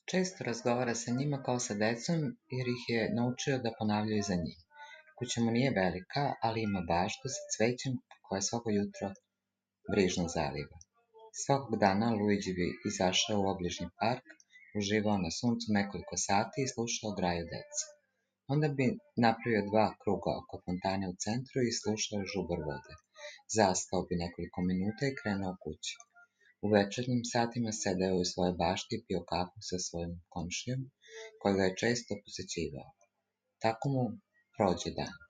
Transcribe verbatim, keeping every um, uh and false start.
Često razgovara sa njima kao sa decom jer ih je naučio da ponavljaju za njim. Kuća mu nije velika, ali ima baštu sa cvećem koje svako jutro brižno zaliva. Svakog dana Luigi bi izašao u obližnji park, uživao na suncu nekoliko sati i slušao graju dece. Onda bi napravio dva kruga oko fontane u centru i slušao žubor vode. Zastao bi nekoliko minuta i krenuo kući. U večernjim satima sedeo je u svojoj bašti i pio kafu sa svojim komšijom, koji ga je često posećivao. Tako mu prođe dan.